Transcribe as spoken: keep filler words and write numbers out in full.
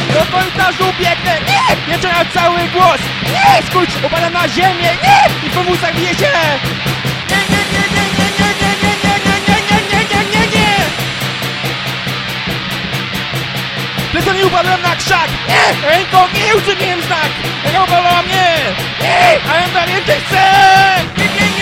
Do korytarzu biegnę, nie! Jeszcze na cały głos, nie! Skurcz, upadam na ziemię, nie! I w wózach wiezie! Nie, nie, nie, nie, nie, nie, nie, nie, nie, nie, nie, nie, nie, nie, nie, nie! Tylko nie upadłem na krzak, nie! Ręką nie uczyniłem znak! Ręką bolała mnie, nie! A ja na więcej chcę! Nie, nie, nie!